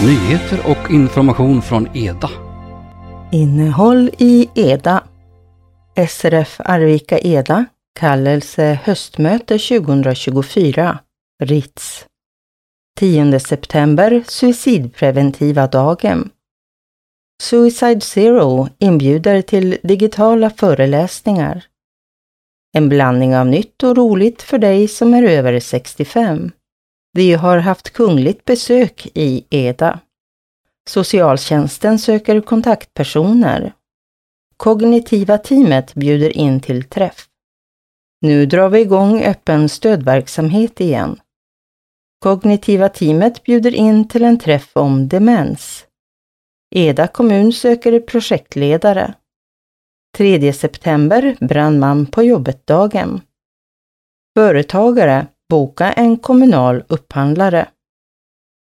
Nyheter och information från EDA. Innehåll i EDA. SRF Arvika EDA, kallelse höstmöte 2024, RITS. 10 september, suicidpreventiva dagen. Suicide Zero inbjuder till digitala föreläsningar. En blandning av nytt och roligt för dig som är över 65. Vi har haft kungligt besök i EDA. Socialtjänsten söker kontaktpersoner. Kognitiva teamet bjuder in till träff. Nu drar vi igång öppen stödverksamhet igen. Kognitiva teamet bjuder in till en träff om demens. EDA kommun söker projektledare. 3 september, brandman på jobbet-dagen. Företagare, boka en kommunal upphandlare.